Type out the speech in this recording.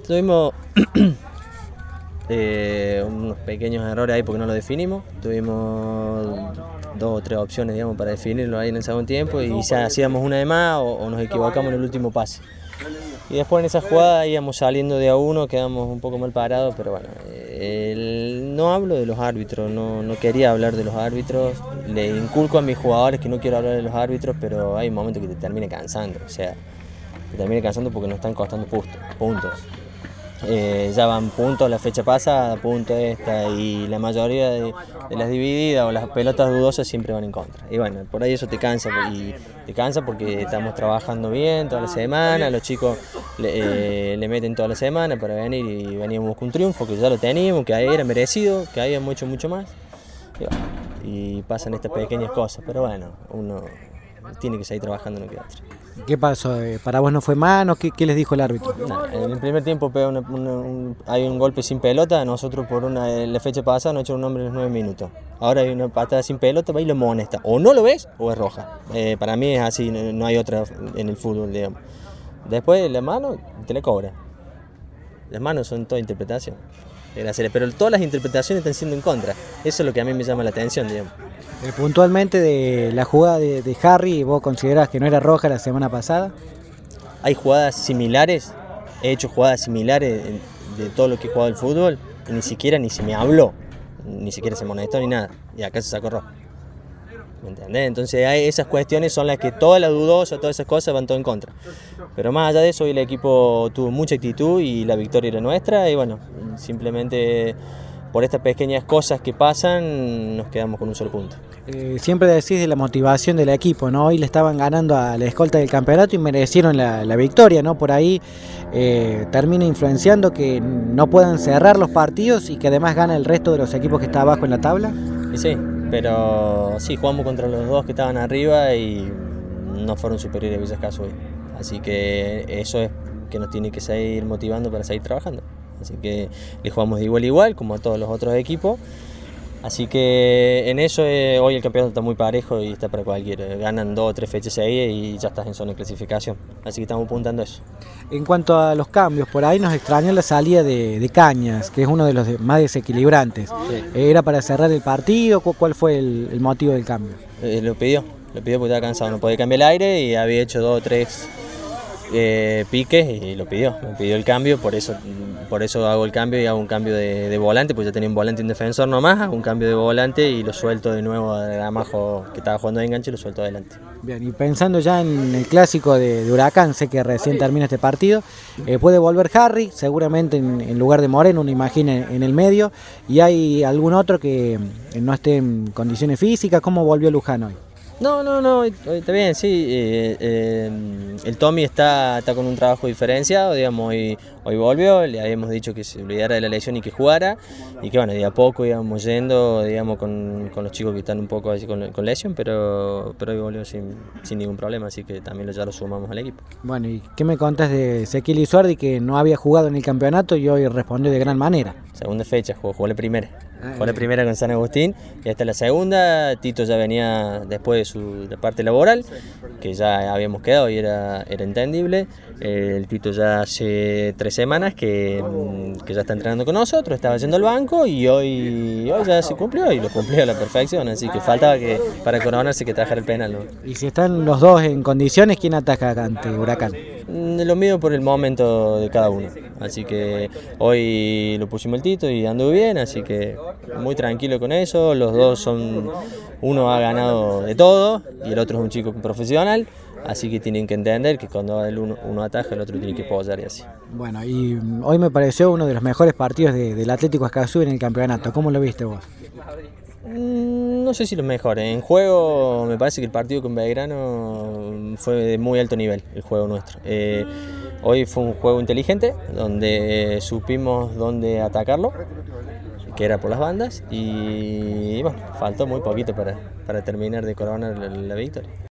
Tuvimos unos pequeños errores ahí porque no lo definimos. Tuvimos 2 o 3 opciones, digamos, para definirlo ahí en el segundo tiempo y ya hacíamos una de más o nos equivocamos en el último pase. Y después en esa jugada íbamos saliendo de a uno, quedamos un poco mal parados, pero bueno, no hablo de los árbitros, no quería hablar de los árbitros, le inculco a mis jugadores que no quiero hablar de los árbitros, pero hay un momento que te termine cansando, o sea, te termine cansando porque nos están costando puntos. Ya van puntos la fecha pasada, punto esta, y la mayoría de las divididas o las pelotas dudosas siempre van en contra. Y bueno, por ahí eso te cansa, y te cansa porque estamos trabajando bien toda la semana, los chicos le meten toda la semana para venir y veníamos con un triunfo que ya lo teníamos, que ahí era merecido, que había mucho más. Y, bueno, y pasan estas pequeñas cosas, pero bueno, uno tiene que seguir trabajando, no queda otra. ¿Qué pasó? ¿Para vos no fue mano? ¿Qué les dijo el árbitro? Nah, en el primer tiempo pega hay un golpe sin pelota, nosotros por la fecha pasada nos echaron un hombre en los 9 minutos. Ahora hay una patada sin pelota, va y lo amonesta. O no lo ves o es roja. Para mí es así, no hay otra en el fútbol, digamos. Después la mano te la cobra. Las manos son toda interpretación. Pero todas las interpretaciones están siendo en contra. Eso es lo que a mí me llama la atención, digamos. Puntualmente de la jugada de Harry, ¿vos considerás que no era roja la semana pasada? Hay jugadas similares, he hecho jugadas similares de todo lo que he jugado el fútbol, y ni siquiera se me habló, ni siquiera se amonestó ni nada, y acá se sacó roja. ¿Me entendés? Entonces esas cuestiones son las que todas las dudosas, todas esas cosas van todo en contra. Pero más allá de eso, hoy el equipo tuvo mucha actitud y la victoria era nuestra, y bueno, simplemente por estas pequeñas cosas que pasan nos quedamos con un solo punto. Siempre decís de la motivación del equipo, ¿no? Hoy le estaban ganando a la escolta del campeonato y merecieron la victoria, ¿no? Por ahí termina influenciando que no puedan cerrar los partidos y que además gana el resto de los equipos que está abajo en la tabla. Y sí, pero sí, jugamos contra los 2 que estaban arriba y no fueron superiores a Villa Escaso hoy. Así que eso es que nos tiene que seguir motivando para seguir trabajando. Así que le jugamos de igual a igual, como a todos los otros equipos. Así que en eso hoy el campeonato está muy parejo y está para cualquiera. Ganan 2 o 3 fechas seguidas y ya estás en zona de clasificación. Así que estamos apuntando a eso. En cuanto a los cambios, por ahí nos extrañó la salida de Cañas, que es uno de los más desequilibrantes. Sí. ¿Era para cerrar el partido? ¿Cuál fue el motivo del cambio? Lo pidió porque estaba cansado, no podía cambiar el aire y había hecho 2 o 3 piques y me pidió el cambio, por eso hago el cambio y hago un cambio de volante, pues ya tenía un volante y un defensor nomás, hago un cambio de volante y lo suelto de nuevo a Gramajo, que estaba jugando de enganche, y lo suelto adelante. Bien, y pensando ya en el clásico de Huracán, sé que recién termina este partido, puede volver Harry, seguramente en lugar de Moreno, uno imagina en el medio, y hay algún otro que no esté en condiciones físicas. ¿Cómo volvió Luján hoy? No, está bien, sí. El Tommy está con un trabajo diferenciado, digamos, hoy volvió, le habíamos dicho que se olvidara de la lesión y que jugara, y que bueno, de a poco íbamos yendo, digamos, con los chicos que están un poco así con lesión, pero hoy volvió sin ningún problema, así que también ya lo sumamos al equipo. Bueno, ¿y qué me contás de Ezequiel Isuardi, que no había jugado en el campeonato y hoy respondió de gran manera? Segunda fecha, jugó la primera. Jugó la primera con San Agustín y hasta la segunda. Tito ya venía después de la parte laboral, que ya habíamos quedado y era entendible. El Tito ya hace 3 semanas que ya está entrenando con nosotros, estaba yendo al banco y hoy ya se cumplió y lo cumplió a la perfección, así que faltaba que para coronarse que trabajara el penal, ¿no? Y si están los dos en condiciones, ¿quién ataca ante Huracán? Lo mido por el momento de cada uno, así que hoy lo pusimos el Tito y anduvo bien, así que muy tranquilo con eso. Los dos uno ha ganado de todo y el otro es un chico profesional, así que tienen que entender que cuando uno ataja, el otro tiene que apoyar y así. Bueno, y hoy me pareció uno de los mejores partidos del Atlético Escazú en el campeonato. ¿Cómo lo viste vos? No sé si los mejores. En juego me parece que el partido con Belgrano fue de muy alto nivel, el juego nuestro. Hoy fue un juego inteligente, donde supimos dónde atacarlo, que era por las bandas, y bueno, faltó muy poquito para terminar de coronar la victoria.